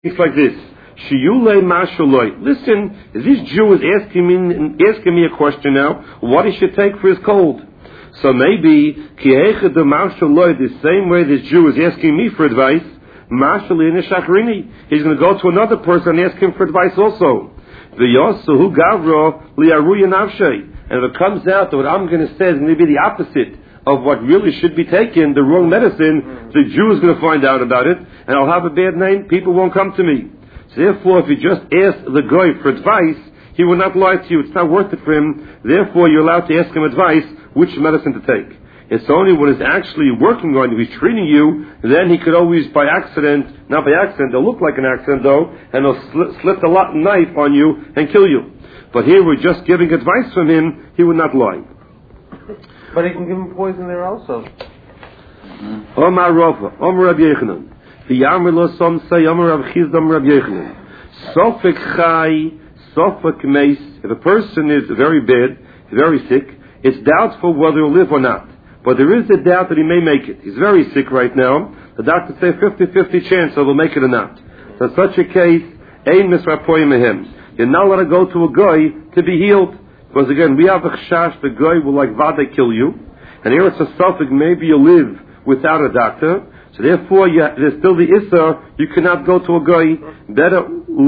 It's like this. Shiyulei mashaloi. Listen, this Jew is asking me a question now. What he should take for his cold? So maybe kihecha de mashaloi, the same way this Jew is asking me for advice. Mashaloi neshachrini. He's going to go to another person and ask him for advice also. V'yosu gavro liaruya navshei. And if it comes out that what I'm going to say is going to be the opposite of what really should be taken, the wrong medicine, the Jew is going to find out about it, and I'll have a bad name. People won't come to me. So therefore, if you just ask the guy for advice, he will not lie to you. It's not worth it for him. Therefore, you're allowed to ask him advice which medicine to take. It's only when he's actually working on you, he's treating you, then he could always, by accident, not by accident, it'll look like an accident though, and he'll slip a lot knife on you and kill you. But here we're just giving advice from him, he will not lie. But he can give him poison there also. Omar Rav, Omar Rabbi Yechanan. V'yamar lo som say Omar Rav Chizda Omar Rabbi Yechanan. Sofek chai, sofek meis. If a person is very bad, very sick, it's doubtful whether he'll live or not. But there is a doubt that he may make it. He's very sick right now. The doctor says 50-50 chance that he'll make it or not. So in such a case, ein misrapoyim mehem. You're not allowed to go to a guy to be healed. Because again, we have a chashash, the guy will like vade kill you. And here it's a suffix, maybe you live without a doctor. So therefore, there's still the issa, you cannot go to a guy. Better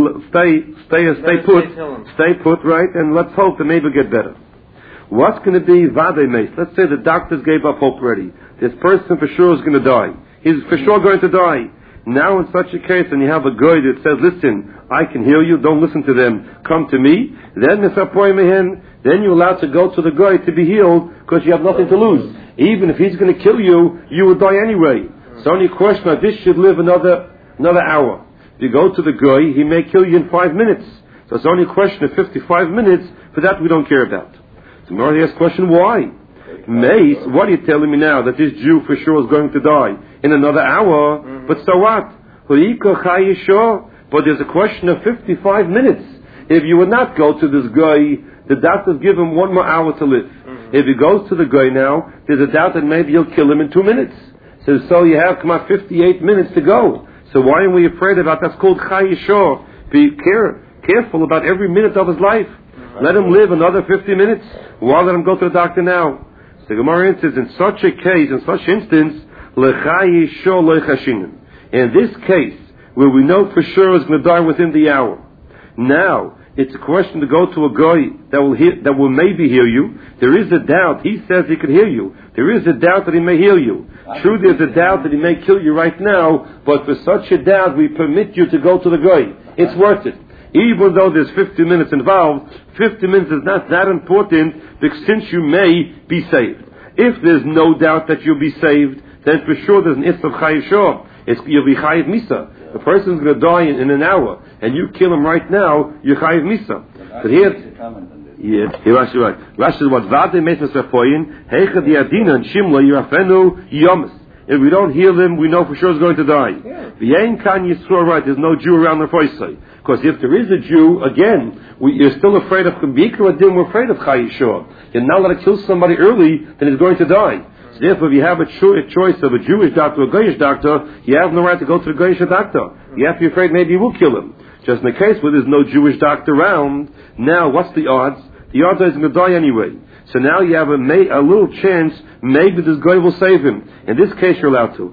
stay put, right? And let's hope that maybe get better. What's going to be vade meis? Let's say the doctors gave up hope already. This person for sure is going to die. He's for sure going to die. Now in such a case, and you have a guy that says, listen, I can heal you, don't listen to them, come to me, then you're allowed to go to the guy to be healed, because you have nothing to lose. Even if he's going to kill you, you will die anyway. It's only a question of this should live another hour. If you go to the guy, he may kill you in 5 minutes. So it's only a question of 55 minutes, for that we don't care about. So Mary asks the question, why? Mace, what are you telling me now? That this Jew for sure is going to die in another hour? But so what? But there's a question of 55 minutes. If you would not go to this guy, the doctors give him 1 more hour to live. If he goes to the guy now, there's a doubt that maybe he'll kill him in 2 minutes. So you have, 58 minutes to go. So why are we afraid about that? That's called Chai Yishor. Be careful about every minute of his life. Let him live another 50 minutes. Why let him go to the doctor now? So Gemara says, in such a case, in such instance, in this case, where we know for sure is going to die within the hour. Now, it's a question to go to a guy that will maybe heal you. There is a doubt. He says he could heal you. There is a doubt that he may heal you. True, there's a doubt that he may kill you right now, but for such a doubt, we permit you to go to the guy. It's worth it. Even though there's 50 minutes involved, 50 minutes is not that important, because since you may be saved. If there's no doubt that you'll be saved, then for sure there's an issa of chayiv shor. You'll be chayiv misa. The person's going to die in an hour, and you kill him right now, you're chayiv misa. But here, Rashi right. Rashi says what vade meis rapoyin heicha diadina and shimla yirafenu yomis. If we don't heal him, we know for sure he's going to die. V'yein kan yisrael, right? There's no Jew around the Foisai. Because if there is a Jew, again, you're still afraid of Bikra Adim, we're afraid of Chayishor. You're not allowed to kill somebody early, then he's going to die. So therefore, if you have a choice of a Jewish doctor or a Goyish doctor, you have no right to go to the Goyish doctor. You have to be afraid maybe he will kill him. Just in the case where there's no Jewish doctor around, now what's the odds? The odds are he's going to die anyway. So now you have a little chance, maybe this guy will save him. In this case, you're allowed to.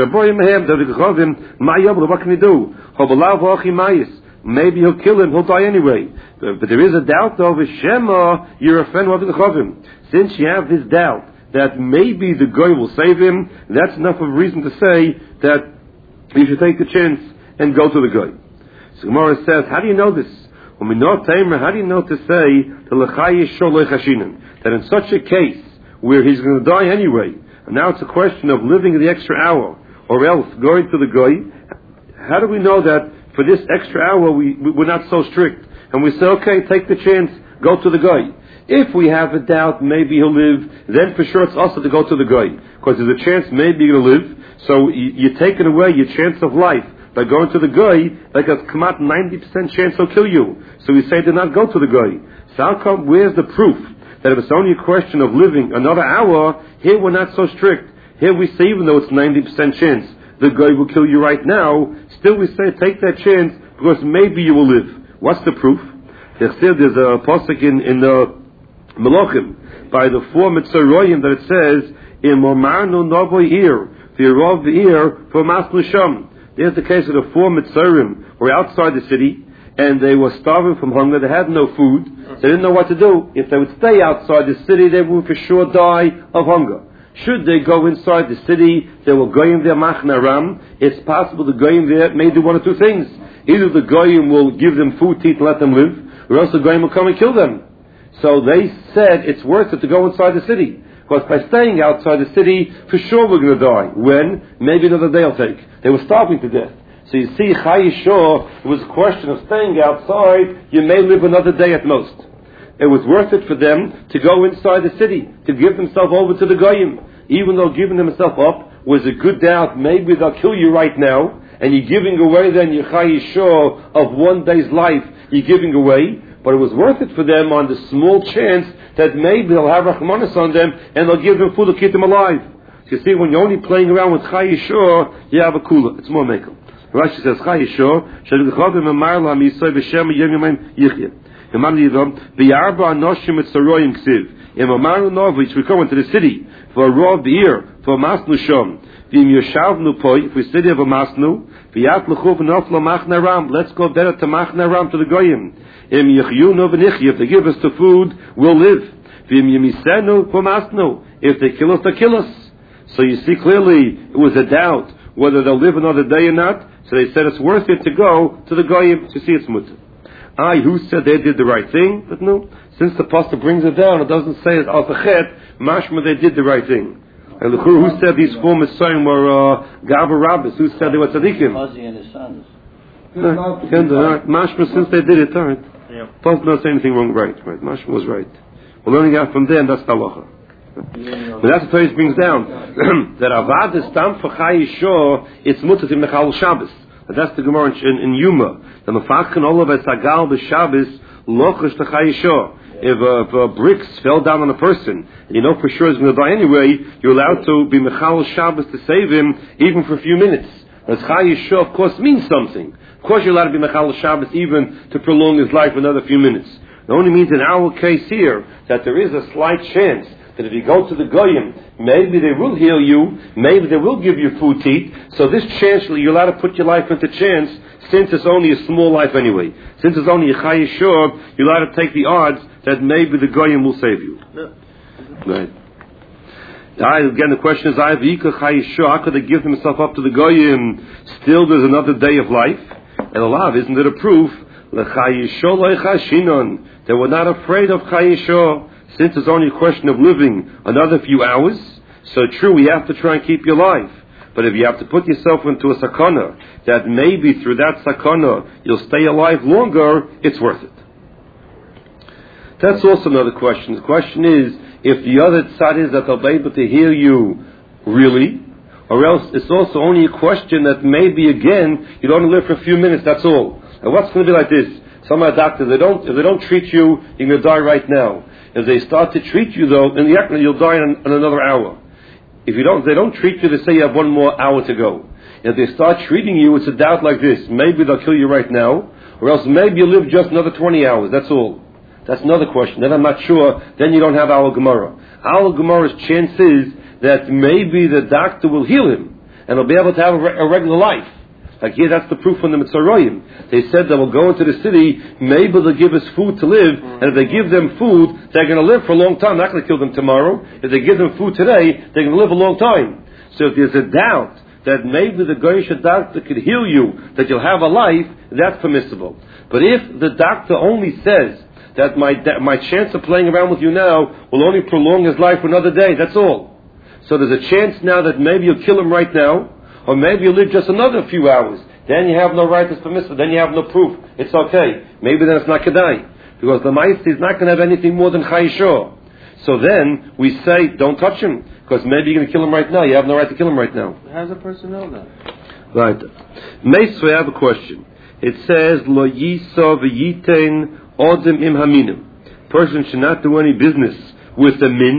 What can he do? Maybe he'll kill him, he'll die anyway. But there is a doubt though, V'shema, you're a friend of the Chavim. Since you have this doubt that maybe the guy will save him, that's enough of a reason to say that you should take the chance and go to the guy. So Gemara says, how do you know this? How do you know to say that in such a case where he's going to die anyway, and now it's a question of living the extra hour, or else going to the guy, how do we know that for this extra hour we're not so strict? And we say, okay, take the chance, go to the guy. If we have a doubt, maybe he'll live, then for sure it's also to go to the guy. Because there's a chance maybe he'll live, so you're taking away your chance of life. By going to the guy, like a kamat 90% chance he'll kill you. So we say do not go to the guy. So how come, where's the proof that if it's only a question of living another hour, here we're not so strict. Here we say even though it's 90% chance, the guy will kill you right now, still we say take that chance because maybe you will live. What's the proof? There's a pasuk in the Melachim by the 4 Mitzrayim that it says, "Im omarnu novoy ir v'irov v'ir for masnu sham." There's the case of the 4 Mitzrayim who were outside the city and they were starving from hunger. They had no food. They didn't know what to do. If they would stay outside the city, they would for sure die of hunger. Should they go inside the city, they will go in there machna ram. It's possible the goyim there may do one or two things. Either the goyim will give them food to eat and let them live, or else the goyim will come and kill them. So they said it's worth it to go inside the city. Because by staying outside the city, for sure we're going to die. When? Maybe another day will take. They were starving to death. So you see, Chayishor, it was a question of staying outside, you may live another day at most. It was worth it for them to go inside the city, to give themselves over to the goyim. Even though giving themselves up was a good doubt, maybe they'll kill you right now, and you're giving away then your Chayishor of one day's life, you're giving away. But it was worth it for them on the small chance that maybe they'll have Rachmanis on them and they'll give them food to keep them alive. So you see, when you're only playing around with Chayishor, you have a kula. It's more mekel. Rashi says Chayishor, Shadichavim Amarla Misoy V'Shem Yom Yomayim Yichya. Imam Yidom, V'Yarba Anoshim Etzaroyim Ksiv. Im Amaru Novich, we come into the city for a raw beer, for Masnu Shom. V'Im Yoshavnu Poi, if we sit here for Masnu, V'Yat L'chuv Noflo Machna Ram. Let's go better to Machna Ram, to the Goyim. Im Yichyunu V'Nichya, if they give us the food, we'll live. V'Im Yimisenu V'Masnu, if they kill us, they kill us. So you see clearly, it was a doubt whether they'll live another day or not. So they said it's worth it to go to the Goyim to see it's mutter. Who said they did the right thing? But no, since the pastor brings it down, it doesn't say it al tachet, mashma they did the right thing. And who said these 4 Messiahs were Gavra Rabbis? Who said they were tzaddikim? Fuzzy and his sons. Mashma, since they did it, all right. Don't not say anything wrong, right? Mashma was right. We're learning out from there, and that's halacha. But that's what he brings down. That avad is tam for Chayishor, it's mutter to Mechal Shabbos. That's the Gemara in Yuma. The mafachkin olav et sagal b'Shabbos lochish to Chayishor. If bricks fell down on a person, and you know for sure he's going to die anyway, you're allowed to be Mechal Shabbos to save him, even for a few minutes. As Chayishor, of course, means something. Of course, you're allowed to be Mechal Shabbos even to prolong his life another few minutes. It only means in our case here that there is a slight chance that if you go to the Goyim, maybe they will heal you, maybe they will give you food to eat. So this chance, you're allowed to put your life into chance, since it's only a small life anyway. Since it's only a Chayishor, you're allowed to take the odds that maybe the Goyim will save you. No. Right. Again, the question is, how could they give themselves up to the Goyim? Still, there's another day of life. And Allah, isn't it a proof? They were not afraid of Chayishor. Since it's only a question of living another few hours, so true, we have to try and keep you alive. But if you have to put yourself into a sakana, that maybe through that sakana you'll stay alive longer, it's worth it. That's also another question. The question is, if the other tzad is that they'll be able to hear you really, or else it's also only a question that maybe again, you'd only live for a few minutes, that's all. And what's going to be like this? Some of the doctors, if they don't treat you, you're going to die right now. If they start to treat you though, in the actual you'll die in another hour. If they don't treat you, they say you have one more hour to go. If they start treating you, it's a doubt like this. Maybe they'll kill you right now, or else maybe you'll live just another 20 hours, that's all. That's another question. Then I'm not sure, then you don't have our Gemara. Our Gemara's chance is that maybe the doctor will heal him, and he'll be able to have a regular life. Like here, that's the proof from the Mitzrayim. They said that we'll go into the city, maybe they'll give us food to live, and if they give them food, they're going to live for a long time. They're not going to kill them tomorrow. If they give them food today, they're going to live a long time. So if there's a doubt that maybe the Goyish doctor could heal you, that you'll have a life, that's permissible. But if the doctor only says that my chance of playing around with you now will only prolong his life for another day, that's all. So there's a chance now that maybe you'll kill him right now, or maybe you live just another few hours. Then you have no right as permissible. Then you have no proof. It's okay. Maybe then it's not kedai. Because the Ma'aseh is not going to have anything more than Chayishor. So then we say, don't touch him. Because maybe you're going to kill him right now. You have no right to kill him right now. How does a person know that? Right. Meisvei, I have a question. It says, Lo yiso v'yitein odim im haminim. Person should not do any business with the min.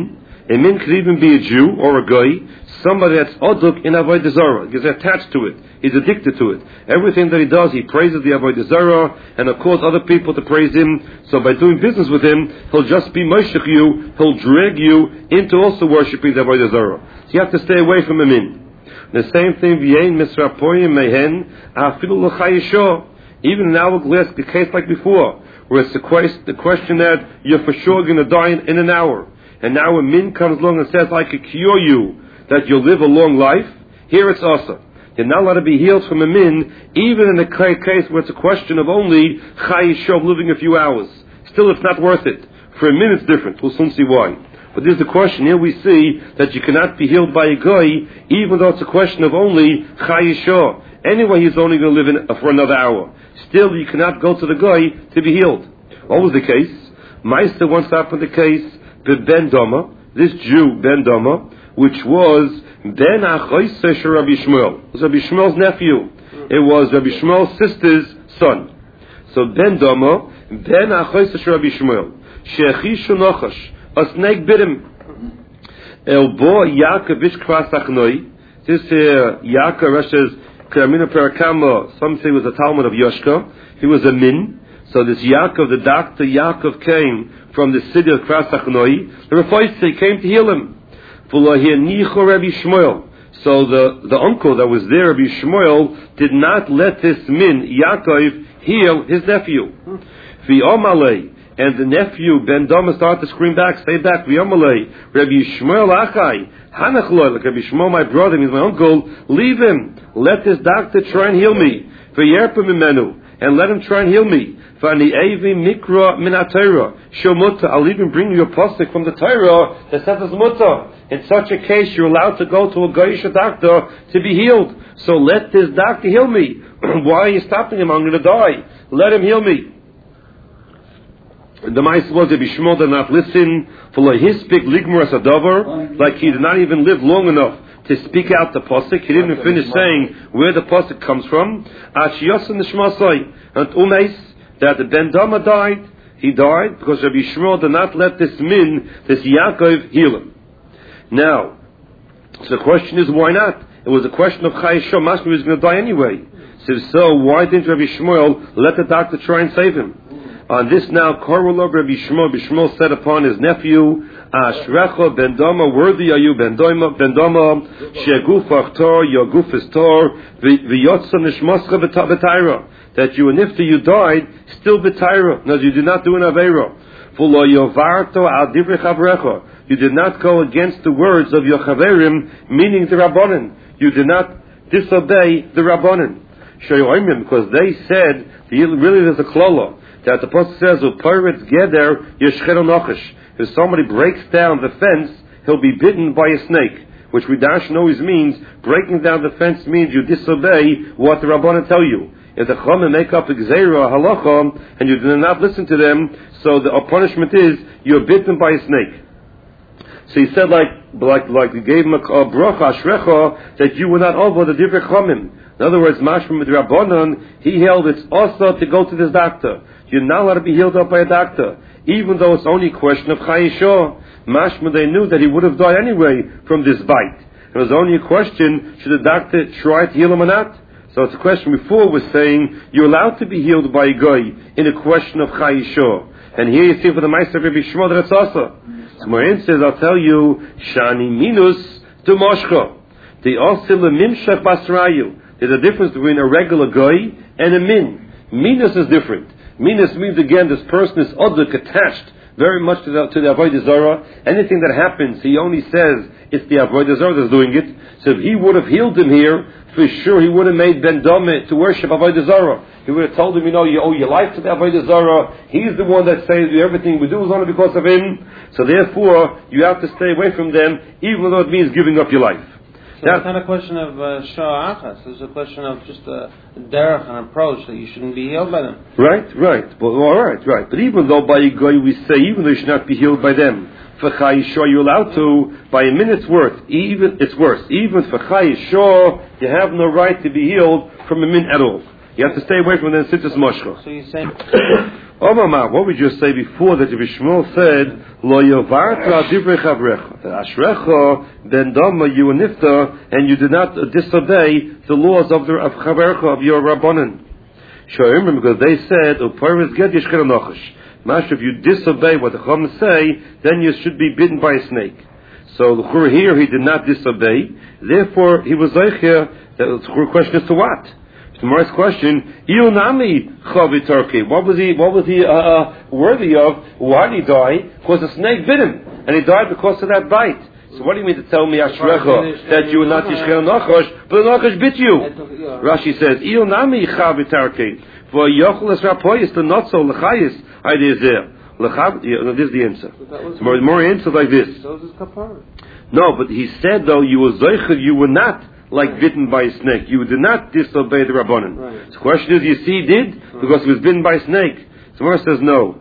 A min could even be a Jew or a guy, somebody that's oduk in Avodah Zarah. He's attached to it. He's addicted to it. Everything that he does, he praises the Avodah Zarah and of course other people to praise him. So by doing business with him, he'll just be moshech you, he'll drag you into also worshipping the Avodah Zarah. So you have to stay away from a min. The same thing, v'yein misrapoyim mehen afilu l'chayisho. Even in our glass, the case like before, where it's the question that you're for sure going to die in an hour. And now a min comes along and says, I could cure you, that you'll live a long life. Here it's also. You're not allowed to be healed from a min, even in a case where it's a question of only chayisho, living a few hours. Still, it's not worth it. For a min, it's different. We'll soon see why. But this is the question. Here we see that you cannot be healed by a guy, even though it's a question of only chayisho. Anyway, he's only going to live for another hour. Still, you cannot go to the guy to be healed. What was the case? Meister once happened the case, Ben Doma, this Jew, Ben Doma, which was Ben Achoyse Rabbi Shmuel. It was Rabbi Shmuel's nephew. It was Rabbi Shmuel's sister's son. So Ben Doma, Ben Achoyse Rabbi Shmuel. Shechishu Nochash. A snake bit him. El Bo Yaakov Kras Achnoi. This Yaakov Rasha's Karamina Parakama, some say was a Talmud of Yoshka. He was a min. So this Yaakov, the doctor Yaakov, came from the city of Kras Achnoi. The Rafaise came to heal him. So the uncle that was there, Rabbi Shmuel, did not let this min, Yaakov, heal his nephew. And the nephew, Ben Doma, started to scream back, stay back, Rabbi Shmuel Achai, Hanachloi, like Rabbi Shmuel, my brother, he's my uncle, leave him. Let this doctor try and heal me. And let him try and heal me. I'll even bring you a pasuk from the Torah that says it's mutter. In such a case, you're allowed to go to a Goyish doctor to be healed. So let this doctor heal me. Why are you stopping him? I'm going to die. Let him heal me. The mice was that Bishmol did not listen for hispik ligmur asadavar, like he did not even live long enough to speak out the pasuk. He didn't even finish saying where the pasuk comes from. Ashiyasan nishmasai and umais that the Ben Dama died. He died because Rabbi Shmuel did not let this min, this Yaakov, heal him. Now, so the question is, why not? It was a question of Chayishah. Mashma was going to die anyway. So why didn't Rabbi Shmuel let the doctor try and save him? On this now, Korulov Rabbi Shmuel said upon his nephew, Ashrecha Ben Dama, worthy are you, Ben Dama, Sheguf Achtor, your guf is tor, V'yotza Nishmascha B'Taira, that you, and if you died, still B'Taira, no, you did not do an Aveira. V'lo Yovarto Al Divrei Chavrecha, you did not go against the words of your Chaverim, meaning the Rabbanan. You did not disobey the Rabbanan. Because they said, really there's a klola, that the Pasuk says, "U'payretz geder yeshchero nochash." If somebody breaks down the fence, he'll be bitten by a snake. Which Ridash always means breaking down the fence means you disobey what the Rabbanan tell you. If the Chachamim make up the Gzeira halacha and you do not listen to them, so the punishment is you're bitten by a snake. So he said, like he gave him a bracha ashrecha that you were not over the divrei Chachamim. In other words, mashma with Rabbanan, he held it's also to go to this doctor. You're not allowed to be healed up by a doctor, even though it's only a question of chayishah. Mashma, they knew that he would have died anyway from this bite. It was only a question, should the doctor try to heal him or not? So it's a question before was saying, you're allowed to be healed by a guy in a question of chayishah. And here you see for the Meister of Rabbi Shmuel that it's also. So Morin says, I'll tell you, Shani minus to Moshcha. The osil mimshach basrayu. There's a difference between a regular guy and a min. Minus is different. Minus means, again, this person is oduk, attached very much to the Avodah Zarah. Anything that happens, he only says it's the Avodah Zarah that's doing it. So if he would have healed him here, for sure he would have made Ben Dama to worship Avodah Zarah. He would have told him, you owe your life to the Avodah Zarah. He's the one that says everything we do is only because of him. So therefore, you have to stay away from them, even though it means giving up your life. So it's not a question of Shah Achas. It's a question of just a derech, an approach that you shouldn't be healed by them. Right. Well, all right. But even though by a guy we say, even though you should not be healed by them, for Chayishah you're allowed to, by a minute's worth, it's worse. Even for Chayishah, you have no right to be healed from a min at all. You have to stay away from them, Sittas Moshcha. So you're saying... Omama, what we just say before that Rabbi Shmuel said, Lo yovartu al divrei chavrecha. Ashrecha ben dama you and nifta, and you do not disobey the laws of chavrecha, of your rabbanan. Shoyim, because they said, Uparis get yishker nochash. Master, if you disobey what the Chacham say, then you should be bitten by a snake. So here he did not disobey. Therefore, he was zeicher. The question is to what? Tomorrow's question: Ilnami chavitarki. What was he worthy of? Why did he die? Because a snake bit him, and he died because of that bite. So what do you mean to tell me, Ashrecha, that you were not Yishchel Nachash, but the Nachash bit you? Rashi says, Ilnami chavitarki. For Yocheles Rapoyis, the not so lechayis. Idea is there. This is the answer. More answers like this. No, but he said though you were zeicher, you were not like bitten by a snake. You did not disobey the Rabbanan. Right. The question is, you see, he did because he was bitten by a snake. So Gemara says no.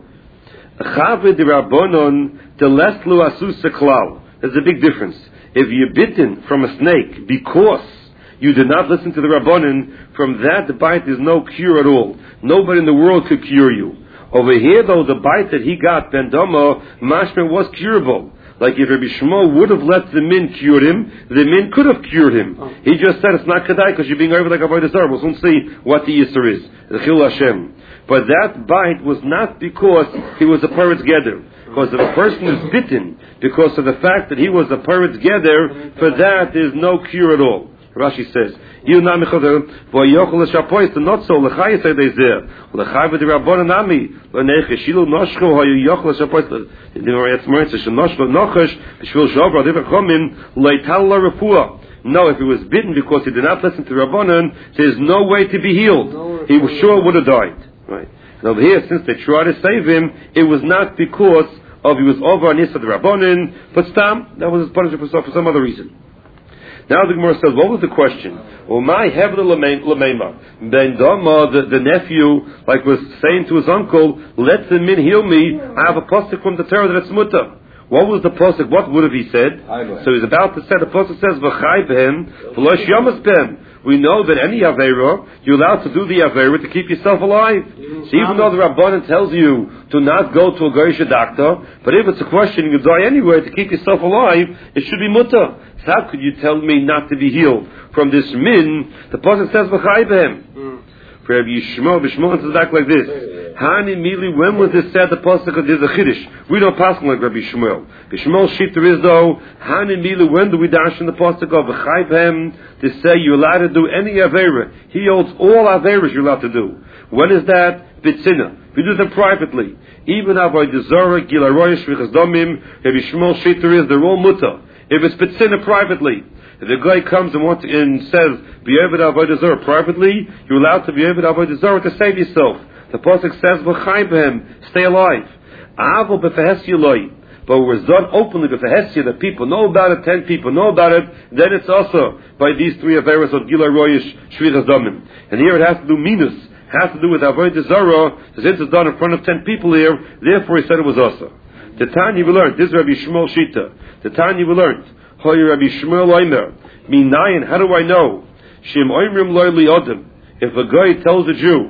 Chaved Rabbanon teleslu asus seklal. There's a big difference. If you're bitten from a snake because you did not listen to the Rabbanan, from that the bite is no cure at all. Nobody in the world could cure you. Over here, though, the bite that he got, Ben Dama, mashma, was curable. Like if Rabbi Shmuel would have let the min cure him, the min could have cured him. Oh. He just said it's not kedai because you're being over like avodah zarah. We'll soon see what the yisur is. The chil Hashem. But that bite was not because he was a paretz geder. Because if a person is bitten because of the fact that he was a paretz geder, for that is no cure at all. Rashi says, "You na mechader v'yochel shapois the not so lechayis they there lechayv the rabbanon nami lenech shilu noshcho hayu yochel shapois the Gemara more says noshcho nochash b'shvil shavra divrei chachamim leital la refuah." No, if he was bitten because he did not listen to rabbanon, there's no way to be healed. He sure would have died. Right. And over here, since they tried to save him, it was not because of he was over on the rabbanon, but stam that was his punishment for some other reason. Now the Gemara says, what was the question? Well, my Hebra Lamema, Ben Dama, the nephew, like was saying to his uncle, let the min heal me. I have a pasuk from the Torah that's muta. What was the pasuk? What would have he said? So he's about to say, the pasuk says, V'chai b'hem, v'losh yamas b'hem. We know that any Aveira, you're allowed to do the Aveira to keep yourself alive. So even though the Rabbanan tells you to not go to a Geisha doctor, but if it's a question you die anywhere to keep yourself alive, it should be mutter. So how could you tell me not to be healed from this min? The pasuk says v'chai b'hem. For Rabbi Yishmael says back like this. Hani mili, when was this said? The pasuk there's a chiddush. We don't pass like Rabbi Yishmael. Yishmael's shita is though. Hani mili, when do we dash in the pasuk of v'chai b'hem to say you're allowed to do any avera? He holds all averas you're allowed to do. When is that? Bitzina. We do them privately. Even avodah zarah, gila roish, shvichas domim. Rabbi Yishmael's shita is they're all mutter. If it's bitzina privately. If the guy comes and says, be able to avodah zarah privately, you're allowed to be able to avodah zarah to save yourself. The pasuk says, v'chai b'hem, stay alive. Avo b'fehesya loy. But it was done openly b'fehesya, that people know about it, 10 people know about it, then it's also by these three averas of gila roish, shvichas domim. And here it has to do minus, has to do with avodah zarah, since it's done in front of 10 people here, therefore he said it was also. The Tanya we learned, this is Rabbi Shmuel Shita. The Tanya we learned, Hoy Rabbi Shmuel Oimer, Minayin, how do I know? Shem Oimrim Loy Liodem. If a guy tells a Jew,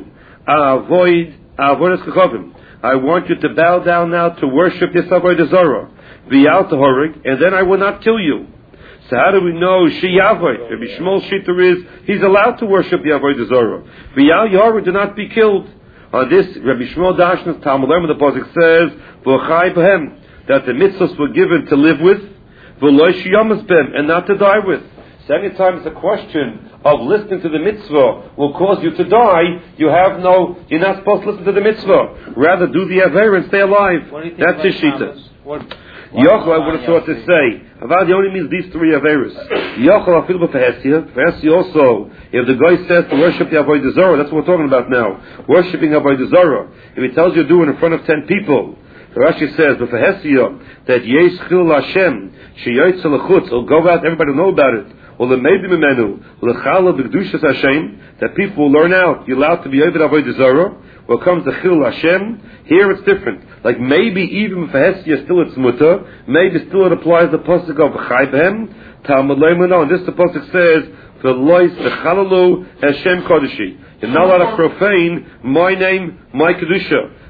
I want you to bow down now to worship this avodah zarah, v'yal tahorik, and then I will not kill you. So how do we know Sheyavoy? Rabbi Shmuel Shita is, he's allowed to worship the avodah zarah. V'yal yahorik, do not be killed. On this, Rabbi Shmuel Dashnas Talmud Lemon, the pasuk says, "V'chai b'hem," that the mitzvahs were given to live with, v'lo shiyamas b'hem, and not to die with. So anytime it's a question of listening to the mitzvah will cause you to die, you're not supposed to listen to the mitzvah. Rather, do the aver and stay alive. That's his shita. Yochel, I would have thought to say, Avadi only means these three averas. Yochel, afil b'fehesya. Fehesya also, if the guy says to worship the avodah zarah, that's what we're talking about now. Worshipping avodah zarah. If he tells you to do it in front of 10 people, the Rashi says, b'fehesya, that yesh chil Hashem, sheyotze lechutz, will go out, everybody will know about it. Or the maybe memenu, lechala b'kedushas Hashem, that people will learn out. You're allowed to be avodah avodah. When it comes to chil Hashem, here it's different. Like maybe even for Hesya still it's mutter, maybe still it applies the pasuk of chai b'hem. Talmud Leimano, and this the pasuk says, v'lois v'chalalu Hashem kodeshi. You're not allowed to profane my name, my kedusha.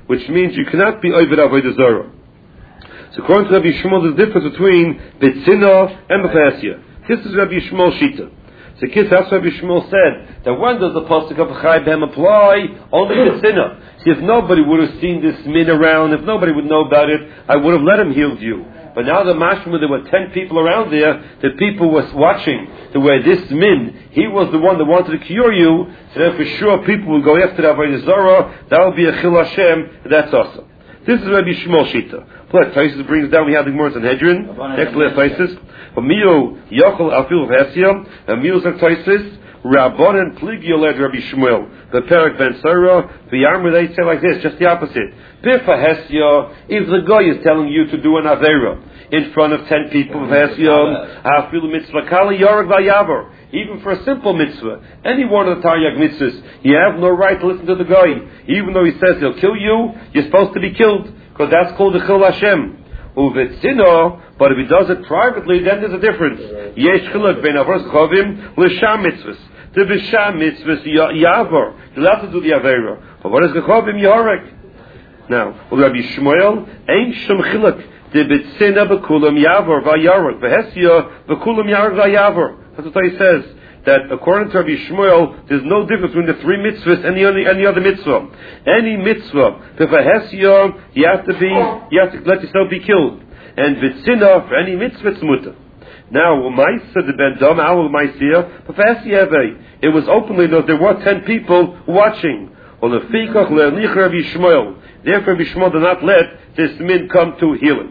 which means you cannot be Ovid Avodah Zarah. So according to Rabbi Yishmael, there's a difference between Bitzina and B'Chasya. This is Rabbi Yishmael's Shita. So that's Rabbi Yishmael said, that when does the pasuk of Chai B'hem apply? Only Bitzina. See, if nobody would have seen this min around, if nobody would know about it, I would have let him heal you. But now the mashma, there were 10 people around there, the people was watching the way this min, he was the one that wanted to cure you, so then for sure people will go after the Avodah Zarah, that will be a Chil Hashem, that's awesome. This is Rabbi Shmuel Shita. Plus, Taisus brings down, we have the Gemara in Sanhedrin, next to Taisus, Amiyo Yochel Afil V'Hesya, Amiyo Zak Taisus, Rabbanan Pligio led Rabbi Shmuel, the Perak Ben Sarah, the Yarmur, they say like this, just the opposite. Bifa Hesya, if the guy is telling you to do an Avera in front of 10 people of Hesya, Afil Mitzvah Kali Yorag Vayavar, even for a simple mitzvah, any one of the Taryag mitzvahs, you have no right to listen to the guy. Even though he says he'll kill you, you're supposed to be killed, because that's called the Chil Hashem. Uvetzino, but if he does it privately, then there's a difference. Yesh chiluk ben avros chovim l'sham mitzvahs. The v'sham mitzvahs yavar. You're allowed to do the avera. But what is the chovim yorek? Now, Rabbi Shmuel ain't shum chiluk. The betzina b'kulam yavar v'yarek v'hesya b'kulam yarek v'yavar. That's what he says. That according to Rabbi Shmuel, there's no difference between the 3 mitzvahs and any other mitzvah. Any mitzvah, the v'hesya, you have to let yourself be killed. And v'tzina, for any mitzvah, it's muta. Now, Umaisa the ben dam, our Umaisa, v'hesya, it was openly that there were 10 people watching. Or the fikach le'nich Rabbi Shmuel. Therefore, Rabbi Shmuel did not let this min come to healing.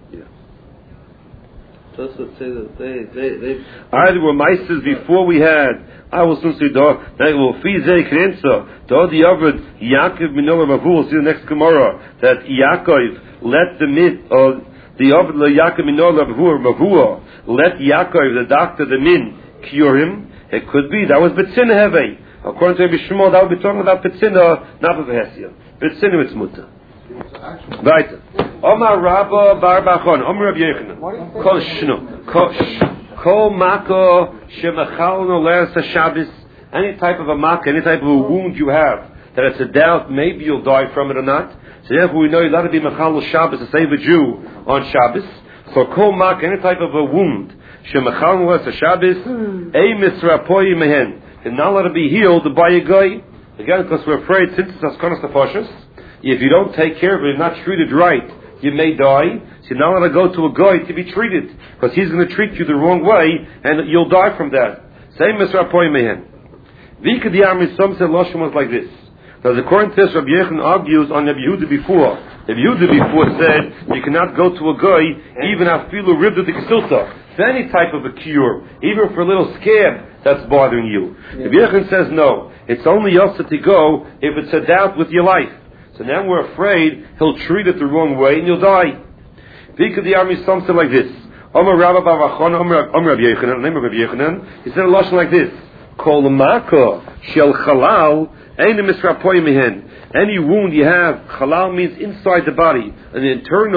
Those would say that they either were mices before we had. I will soon see dog. That will fizei krensa. Dog the Avod Yaakov Minola Mavu. See the next Gemara that Yaakov let the min or the Avod Yaakov Minola Mavu. Let Yaakov the doctor the min cure him. It could be that was Betzina Heve. According to Rabbi Shmuel, that would be talking about Betzina, not Betzina. Betzina it's muta. Right. Omar Rabba Bar Bachon, Omar Rabbi Yechanan, Kol Shno, Kol Mako Shemachal Noleres HaShabbos, any type of a maka, any type of a wound you have, that it's a doubt, maybe you'll die from it or not. So therefore we know you're allowed to be Machal Shabbos to save a Jew on Shabbos. So Kol Maka, any type of a wound, Shemachal Noleres HaShabbos, Ei Misrapoyi Mehen, you're not allowed to be healed by a guy, again because we're afraid, since it's Askonas Tefashos, if you don't take care of it, if not treated right, you may die. So you're not allowed to go to a guy to be treated, because he's going to treat you the wrong way, and you'll die from that. Same as Rapoy Mehen. Vika the army, some said Lashon was like this. Now, according to this, Rabbi Yechon argues on Rabbi Yehuda before. Rabbi Yehuda before said you cannot go to a guy even afilu ribda de kesilta for any type of a cure, even for a little scab that's bothering you. Rabbi Yechon says no. It's only also to go if it's a doubt with your life. So now we're afraid he'll treat it the wrong way and you'll die. Vika the army something like this. Omar Rabba Barachon, Omar Rabbi Yechanan, name of Rabbi Yechanan, he said a lashon like this. Kol mako shel chalal ein misrapoy mihen. Any wound you have, chalal means inside the body, an internal